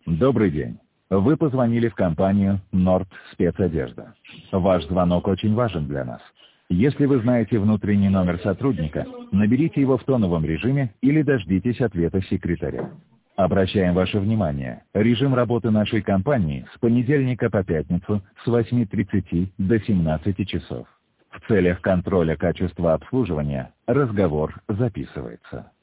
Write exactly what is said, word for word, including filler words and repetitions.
Добрый день. Вы позвонили в компанию Nord Спецодежда. Ваш звонок очень важен для нас. Если вы знаете внутренний номер сотрудника, наберите его в тоновом режиме или дождитесь ответа секретаря. Обращаем ваше внимание, режим работы нашей компании с понедельника по пятницу с восьми тридцати до семнадцати часов. В целях контроля качества обслуживания разговор записывается.